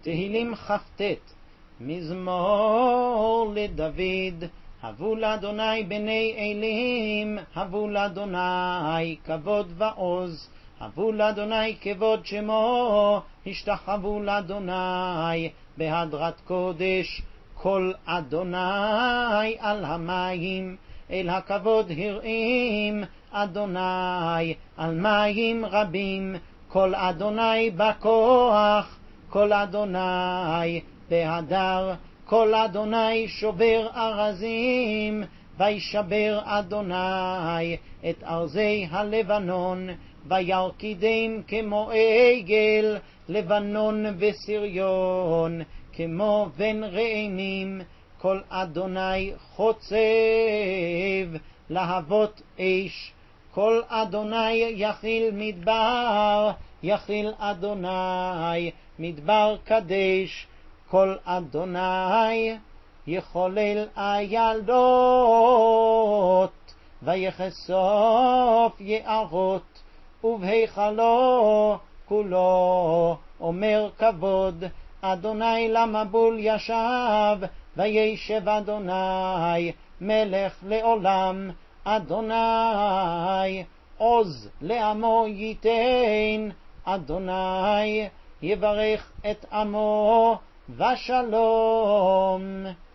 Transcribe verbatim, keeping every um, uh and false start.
תהילים כ"ט. מזמור לדוד. הבו לאדוני בני אלים, הבו לאדוני כבוד ועוז, הבו לאדוני כבוד שמו, השתחוו לאדוני בהדרת קודש. כל אדוני על המים, אל הכבוד הרעים, אדוני על מים רבים. כל אדוני בכוח, כל אדוני בהדר, כל אדוני שובר ארזים, וישבר אדוני את ארזי הלבנון, וירקידם כמו עגל, לבנון וסריון כמו בן רעמים. כל אדוני חוצב להבות אש, כל אדוני יכיל מדבר, יכיל אדוני מדבר קדש. כל אדוני יחולל הילדות, ויחשוף יערות, ובהיכלו כולו אומר כבוד. אדוני למבול ישב, וישב אדוני מלך לעולם. אדוני עוז לעמו ייתן, אדוני יברך את עמו ושלום.